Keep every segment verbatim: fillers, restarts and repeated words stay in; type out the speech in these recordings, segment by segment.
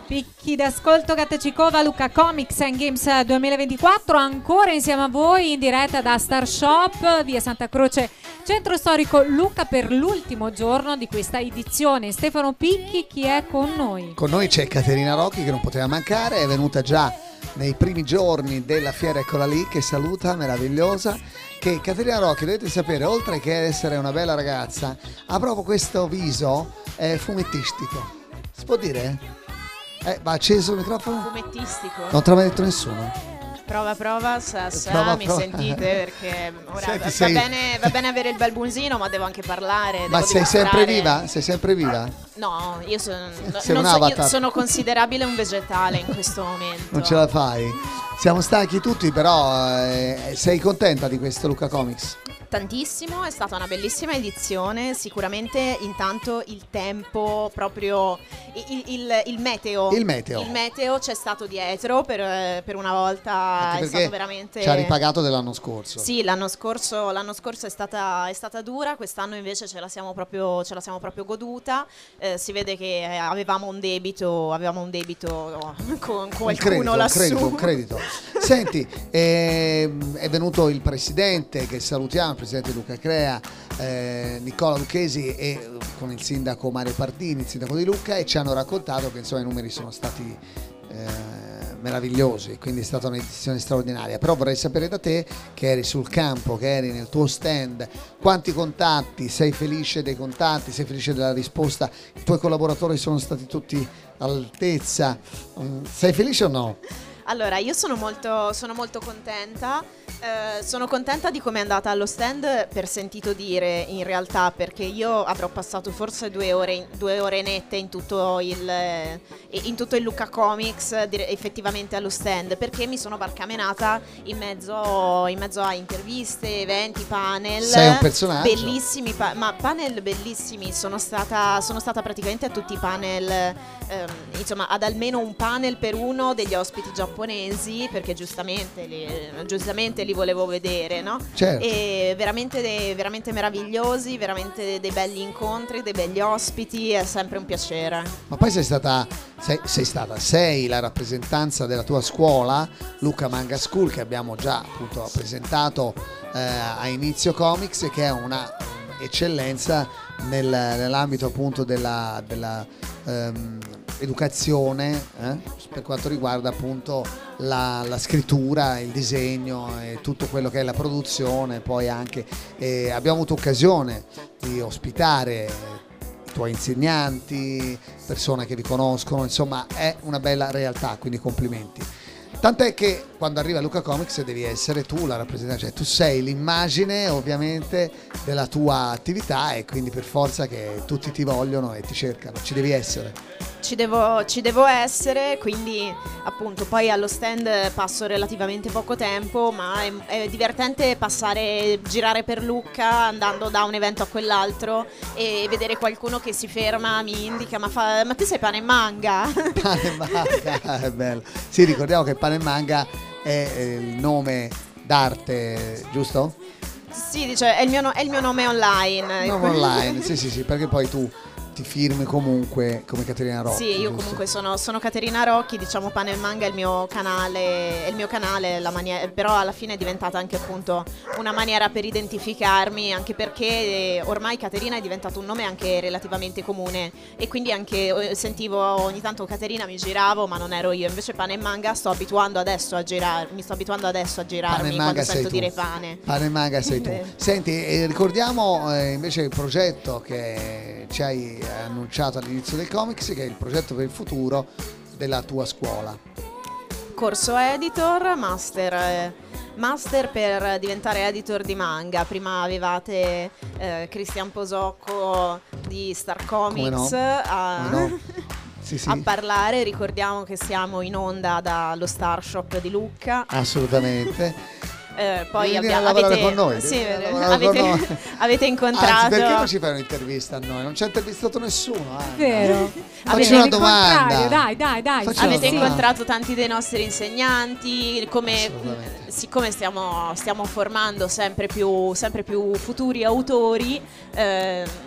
Picchi d'ascolto Gatecicova, Lucca Comics and Games duemilaventiquattro, ancora insieme a voi in diretta da Star Shop, via Santa Croce, centro storico Lucca, per l'ultimo giorno di questa edizione. Stefano Picchi, chi è con noi? Con noi c'è Caterina Rocchi, che non poteva mancare, è venuta già nei primi giorni della fiera, eccola lì, che saluta, meravigliosa. Che Caterina Rocchi, dovete sapere, oltre che essere una bella ragazza, ha proprio questo viso eh, fumettistico. Si può dire? Eh, va acceso il microfono? Fumettistico. Non te l'ha mai detto nessuno? Prova, prova, sa, sa, prova, mi prova. sentite, perché ora Senti, va, sei... bene, va bene avere il bel bunsino, ma devo anche parlare. Ma devo sei sempre dimostrare... viva? Sei sempre viva? No, io, sono, sei non un so, avatar. io sono considerabile un vegetale in questo momento. Non ce la fai? Siamo stanchi tutti, però eh, sei contenta di questo Lucca Comics? Tantissimo, è stata una bellissima edizione. Sicuramente intanto il tempo, proprio il, il, il meteo Il meteo Il meteo c'è stato dietro per, per una volta. Anche è stato veramente... ci ha ripagato dell'anno scorso. Sì, l'anno scorso, l'anno scorso è stata, è stata dura, quest'anno invece ce la siamo proprio, ce la siamo proprio goduta. Eh, si vede che avevamo un debito, avevamo un debito con qualcuno un credito, lassù. Un credito, un credito. Senti, ehm, è venuto il presidente, che salutiamo, il presidente Lucca Crea, eh, Nicola Lucchesi, e eh, con il sindaco Mario Pardini, il sindaco di Lucca, e ci hanno raccontato che insomma i numeri sono stati eh, meravigliosi, quindi è stata un'edizione straordinaria. Però vorrei sapere da te, che eri sul campo, che eri nel tuo stand, quanti contatti, sei felice dei contatti, sei felice della risposta, i tuoi collaboratori sono stati tutti all'altezza, sei felice o no? Allora, io sono molto, sono molto contenta, eh, sono contenta di come è andata allo stand, per sentito dire, in realtà, perché io avrò passato forse due ore, due ore nette in tutto il, in tutto il Lucca Comics, effettivamente allo stand, perché mi sono barcamenata in mezzo, in mezzo a interviste, eventi, panel. Sei un personaggio. Bellissimi, pa- ma panel bellissimi, sono stata, sono stata praticamente a tutti i panel, ehm, insomma ad almeno un panel per uno degli ospiti giapponesi, perché giustamente li, giustamente li volevo vedere, no? Certo. E veramente, veramente meravigliosi, veramente dei belli incontri, dei begli ospiti, è sempre un piacere. Ma poi sei stata, sei, sei stata, sei la rappresentanza della tua scuola, Lucca Manga School, che abbiamo già appunto presentato eh, a Inizio Comics, che è una eccellenza nel, nell'ambito appunto della, della ehm, educazione eh, per quanto riguarda appunto la, la scrittura, il disegno e tutto quello che è la produzione. Poi anche eh, abbiamo avuto occasione di ospitare i tuoi insegnanti, persone che vi conoscono, insomma è una bella realtà, quindi complimenti. Tant'è che quando arriva Lucca Comics devi essere tu la rappresentante, cioè tu sei l'immagine ovviamente della tua attività, e quindi per forza che tutti ti vogliono e ti cercano, ci devi essere. Ci devo, ci devo essere, quindi appunto poi allo stand passo relativamente poco tempo, ma è, è divertente passare, girare per Lucca andando da un evento a quell'altro e vedere qualcuno che si ferma, mi indica: ma, fa, ma tu sei Pane e Manga? Pane e Manga, è bello. Sì, ricordiamo che Pane e Manga è il nome d'arte, giusto? Sì, dice, è il mio, no, è il mio nome online. Nome online, sì sì sì, perché poi tu ti firmi comunque come Caterina Rocchi. Sì, io giusto? comunque sono, sono Caterina Rocchi, diciamo Pane e Manga è il mio canale, è il mio canale la mania- però alla fine è diventata anche appunto una maniera per identificarmi, anche perché eh, ormai Caterina è diventato un nome anche relativamente comune, e quindi anche eh, sentivo ogni tanto Caterina, mi giravo, ma non ero io. Invece Pane e Manga sto abituando adesso a girare, mi sto abituando adesso a girarmi quando sento tu. dire pane. Pane e Manga sei tu. Senti, eh, ricordiamo eh, invece il progetto che ci hai annunciato all'inizio del comics, che è il progetto per il futuro della tua scuola. Corso editor, master, eh, master per diventare editor di manga. Prima avevate eh, Cristian Posocco di Star Comics no? a, no? Sì, sì. a parlare. Ricordiamo che siamo in onda dallo Star Shop di Lucca. Assolutamente. Eh, poi Devi abbiamo, lavorare avete, con noi, sì, avete, avete, con noi. avete incontrato. Anzi, perché non ci fai un'intervista a noi? Non ci ha intervistato nessuno. Anna. Vero. Facci una domanda. Dai, dai, dai. Facci Avete una incontrato tanti dei nostri insegnanti, come, Assolutamente. siccome stiamo, stiamo formando sempre più, sempre più futuri autori, eh,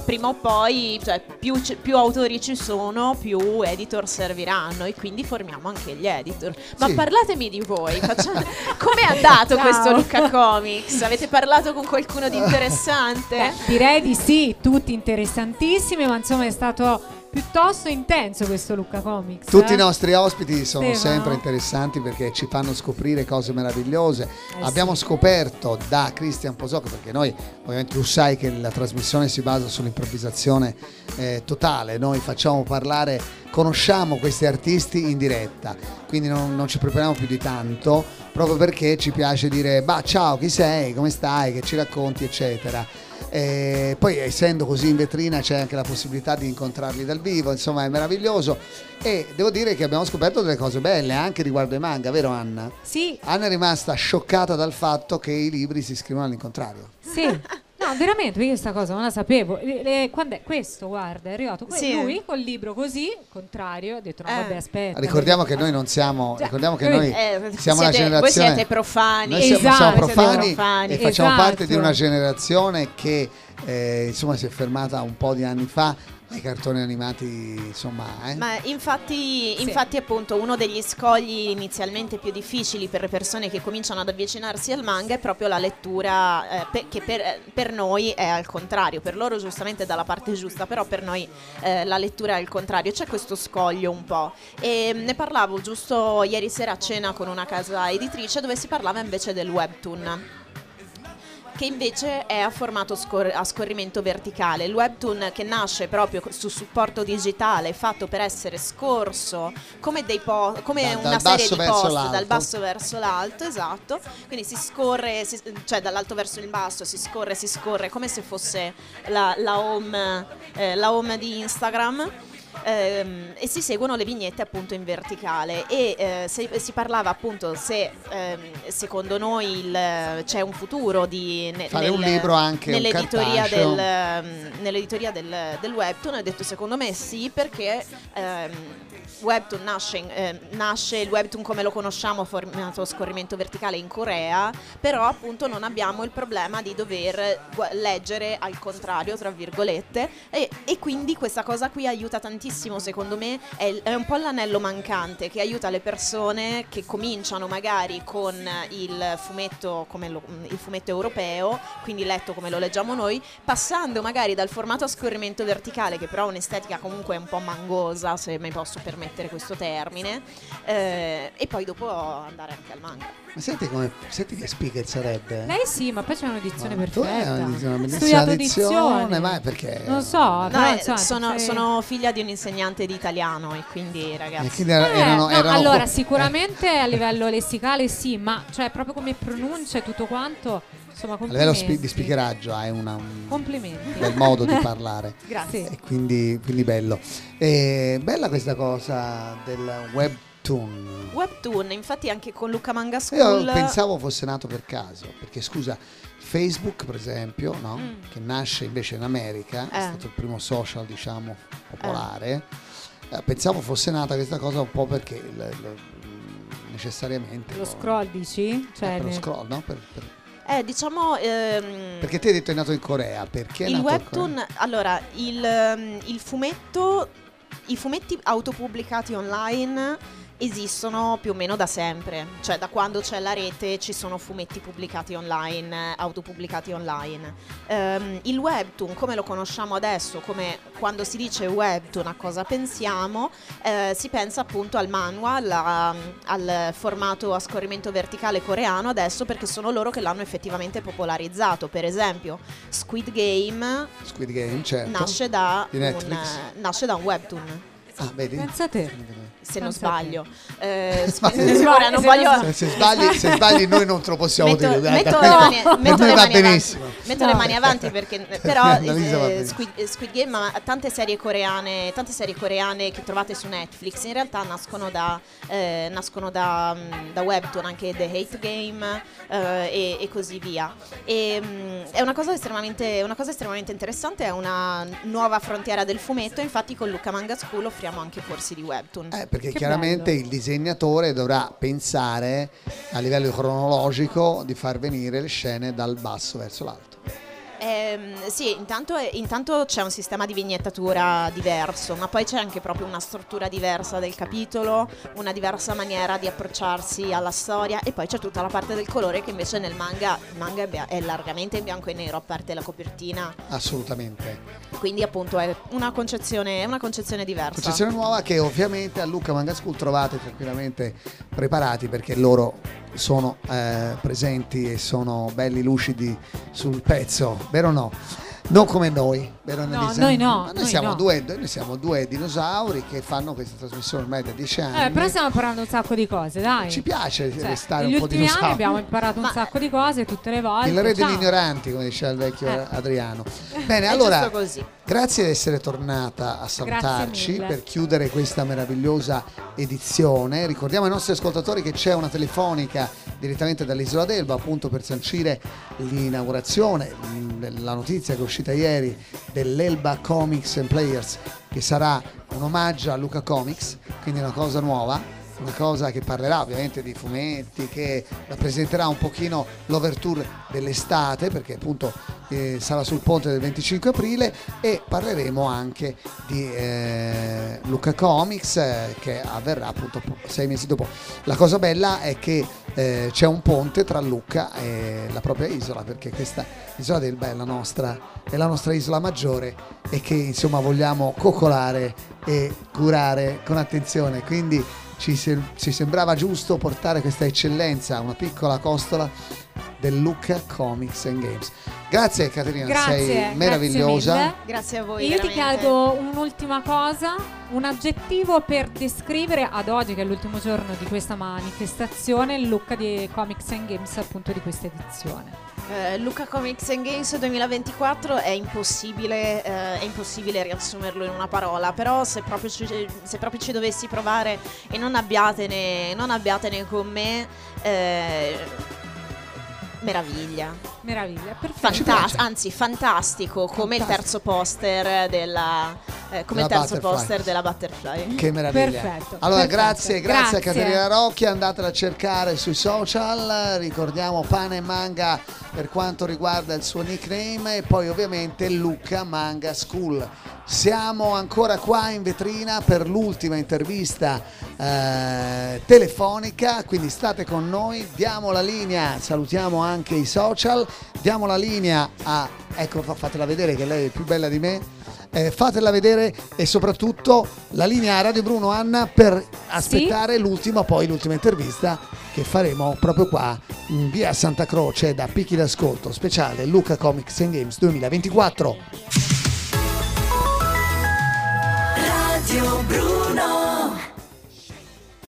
prima o poi, cioè, più, più autori ci sono, più editor serviranno, e quindi formiamo anche gli editor. Ma sì. parlatemi di voi, facciamo... com'è andato Ciao. questo Lucca Comics? Avete parlato con qualcuno di interessante? Beh, direi di sì, tutti interessantissimi, ma insomma è stato piuttosto intenso questo Lucca Comics. Tutti eh? i nostri ospiti sono Stefano? sempre interessanti perché ci fanno scoprire cose meravigliose. Eh Abbiamo sì. scoperto da Cristian Posocco, perché noi ovviamente tu sai che la trasmissione si basa sull'improvvisazione eh, totale, noi facciamo parlare, conosciamo questi artisti in diretta, quindi non, non ci prepariamo più di tanto, proprio perché ci piace dire bah ciao, chi sei, come stai, che ci racconti, eccetera. E poi essendo così in vetrina c'è anche la possibilità di incontrarli dal vivo, insomma è meraviglioso, e devo dire che abbiamo scoperto delle cose belle anche riguardo ai manga, vero Anna? Sì, Anna è rimasta scioccata dal fatto che i libri si scrivono all'incontrario. sì. No, veramente, io questa cosa non la sapevo. E, e, quando è questo, guarda, è arrivato que- Sì. lui col libro così, contrario, ha detto no, Eh. vabbè, aspetta. Ricordiamo che noi non siamo, Già, ricordiamo che noi- noi Eh, siamo una siete- voi generazione, siete profani. noi siamo, Esatto, siamo siete profani, profani. e facciamo Esatto. parte di una generazione che eh, insomma si è fermata un po' di anni fa ai cartoni animati, insomma, eh? Ma infatti, Sì. infatti appunto uno degli scogli inizialmente più difficili per le persone che cominciano ad avvicinarsi al manga è proprio la lettura, eh, pe- che per, per noi è al contrario, per loro giustamente è dalla parte giusta, però per noi eh, la lettura è al contrario, c'è questo scoglio un po', e ne parlavo giusto ieri sera a cena con una casa editrice dove si parlava invece del webtoon, che invece è a formato scor- a scorrimento verticale. Il webtoon, che nasce proprio su supporto digitale, fatto per essere scorso come, dei po- come Da- una dal serie basso di verso post l'alto. dal basso verso l'alto, esatto, quindi si scorre, si- cioè dall'alto verso il basso, si scorre, si scorre come se fosse la, la home, eh, la home di Instagram. Ehm, e si seguono le vignette appunto in verticale, e eh, se, si parlava appunto se ehm, secondo noi il- c'è un futuro di ne- Fare nel- un libro anche, un nell'editoria, cartaceo. del, ehm, nell'editoria del, del webtoon. Ho detto secondo me sì, perché ehm, webtoon nasce, in- eh, nasce il webtoon come lo conosciamo, formato scorrimento verticale in Corea, però appunto non abbiamo il problema di dover gu- leggere al contrario, tra virgolette, e, e quindi questa cosa qui aiuta tantissimo, secondo me è, il- è un po' l'anello mancante che aiuta le persone che cominciano magari con il fumetto come lo- il fumetto europeo, quindi letto come lo leggiamo noi, passando magari dal formato a scorrimento verticale, che però ha un'estetica comunque un po' mangosa, se mi posso permettere questo termine, eh, e poi dopo andare anche al manga. Ma senti, come, senti che speaker sarebbe? Lei sì, ma poi c'è un'edizione Ma tu hai perfetta. una, una bellissima Studiato edizione, dizione. ma è perché? Non so, No, però, eh, insomma, sono, sei- sono figlia di un insegnante di italiano, e quindi E ragazzi quindi era- Eh, erano, no, erano allora co- sicuramente a livello lessicale sì, ma cioè proprio come pronuncia e tutto quanto, insomma, eh, a livello complimenti. spi- di speakeraggio hai una, un Complimenti. bel modo di parlare. grazie. Sì. E quindi, quindi bello. E bella questa cosa del webtoon. Webtoon, infatti anche con Lucca Manga Io School pensavo fosse nato per caso, perché scusa, Facebook per esempio, no? Mm. Che nasce invece in America, è Eh. stato il primo social, diciamo, popolare. Eh, pensavo fosse nata questa cosa un po' perché il- il- necessariamente Lo scroll dici? Cioè, eh, per lo ne- scroll, no? Per- per- Eh, diciamo ehm, perché te hai detto è nato in Corea, perché è il nato in webtoon, Corea? allora il, ehm, il fumetto, i fumetti autopubblicati online esistono più o meno da sempre, cioè da quando c'è la rete ci sono fumetti pubblicati online, autopubblicati online. Ehm, il webtoon, come lo conosciamo adesso, come quando si dice webtoon a cosa pensiamo, eh, si pensa appunto al manhwa, alla- al formato a scorrimento verticale coreano adesso, perché sono loro che l'hanno effettivamente popolarizzato. Per esempio Squid Game Squid Game, certo. nasce da, Di un, Netflix. nasce da un webtoon, Ah, vedi? Pensa a te. se non Pensa a te. sbaglio. Eh, Ma Squid- se- ora non se voglio... non Se, se sbagli, se sbagli noi non te lo possiamo Metto, dire. guarda, metto per le me- mani, per metto me le va mani benissimo. avanti, metto No. le mani avanti perché però Annalisa va eh, benissimo. Squid, Squid Game ha tante serie coreane, tante serie coreane che trovate su Netflix in realtà nascono da eh, nascono da, mm, da webtoon, anche The Hate Game eh, e, e così via. E, mm, è una cosa estremamente una cosa estremamente interessante, è una nuova frontiera del fumetto. Infatti con Lucca Manga School offriamo anche corsi di webtoon. Eh, perché Che chiaramente bello. il disegnatore dovrà pensare a livello cronologico di far venire le scene dal basso verso l'alto. Ehm, sì, intanto, intanto c'è un sistema di vignettatura diverso, ma poi c'è anche proprio una struttura diversa del capitolo, una diversa maniera di approcciarsi alla storia, e poi c'è tutta la parte del colore che invece nel manga, il manga è, è largamente in bianco e nero, a parte la copertina. Assolutamente. Quindi appunto è una concezione, è una concezione diversa. Concezione nuova che ovviamente a Lucca Manga School trovate tranquillamente preparati, perché loro sono eh, presenti e sono belli lucidi sul pezzo, vero o no? Non come noi, vero No, Annalisa? noi no, Ma noi, noi siamo no. Due, noi siamo due dinosauri che fanno questa trasmissione ormai da dieci anni. Eh, però stiamo imparando un sacco di cose, dai. Ci piace Cioè, restare negli un po' ultimi anni dinosauri. abbiamo imparato un Ma- sacco di cose tutte le volte. Il re degli Ciao. ignoranti, come diceva il vecchio Eh. Adriano. Bene, È allora, giusto così. grazie di essere tornata a salutarci mille. per chiudere questa meravigliosa edizione. Ricordiamo ai nostri ascoltatori che c'è una telefonica direttamente dall'Isola d'Elba, appunto per sancire l'inaugurazione, mh, la notizia che è uscita ieri dell'Elba Comics and Players, che sarà un omaggio a Lucca Comics, quindi una cosa nuova, una cosa che parlerà ovviamente di fumetti, che rappresenterà un pochino l'overture dell'estate, perché appunto eh, sarà sul ponte del venticinque aprile, e parleremo anche di eh, Lucca Comics eh, che avverrà appunto sei mesi dopo. La cosa bella è che eh, c'è un ponte tra Lucca e la propria isola, perché questa isola d'Elba è la nostra, è la nostra isola maggiore, e che insomma vogliamo coccolare e curare con attenzione, quindi Ci, se- ci sembrava giusto portare questa eccellenza, una piccola costola del Lucca Comics and Games. Grazie Caterina, Grazie, sei meravigliosa. grazie mille. Grazie a voi. Io ti veramente. chiedo un'ultima cosa, un aggettivo per descrivere ad oggi, che è l'ultimo giorno di questa manifestazione, il Lucca di Comics and Games appunto di questa edizione. Eh, Lucca Comics and Games duemilaventiquattro è impossibile, eh, è impossibile riassumerlo in una parola, però se proprio ci, se proprio ci dovessi provare e non abbiatene, non abbiatene con me, eh, meraviglia. Meraviglia, perfetto. Ci Fantas- piace. anzi fantastico, come il terzo poster della eh, come il Della terzo Butterfly. poster della Butterfly. Che meraviglia. Perfetto, Allora perfetto. grazie, grazie a Grazie. Caterina Rocchi, andatela a cercare sui social, ricordiamo Pane e Manga per quanto riguarda il suo nickname, e poi ovviamente Lucca Manga School. Siamo ancora qua in vetrina per l'ultima intervista eh, telefonica, quindi state con noi, diamo la linea, salutiamo anche i social, diamo la linea a, ecco, fa- fatela vedere che lei è più bella di me, eh, fatela vedere, e soprattutto la linea a Radio Bruno, Anna, per aspettare l'ultima, poi l'ultima intervista che faremo proprio qua in via Santa Croce da Picchi d'Ascolto, speciale Lucca Comics and Games duemilaventiquattro.